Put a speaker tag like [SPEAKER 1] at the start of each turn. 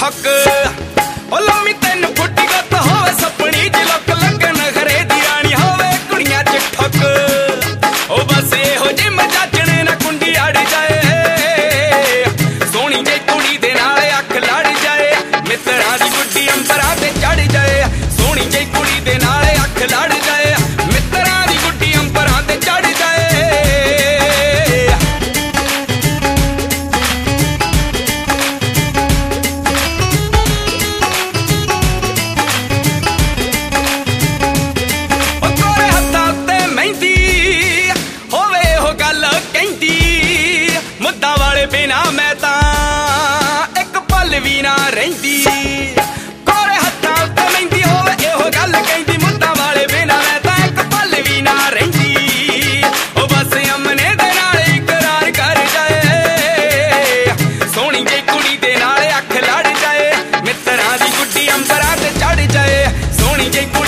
[SPEAKER 1] ठक ओ लम्मी 3 फुट गुत होवे सपनी च लुक लगन खरे दी रानी होवे कुड़ियां च ठक ओ बस एहो जे मजाजणे ना कुंडी अड़ जाए सोहनी जे कुड़ी दे नाल अख लड़ जाए मित्तरां दी गुड्डी अंबरां ते चढ़ जाए सोहनी जे कुड़ी दे नाल अख लड़ जाए मित्तरां दी गुड्डी अंबरां ते चढ़ जाए मुद्दा वाले बिना मैं तां एक पल भी ना रहिंदी कोरे हत्थां उत्ते मेहंदी होवे इहो गल कहंदी मुद्दा वाले बिना मैं तां एक पल भी ना रहिंदी ओ बस अमने दे नाल इकरार कर जाए सोहनी जे कुड़ी दे नाल अख लड़ जाए मित्तरां दी गुड्डी अंबरां ते चढ़ जाए सोहनी जे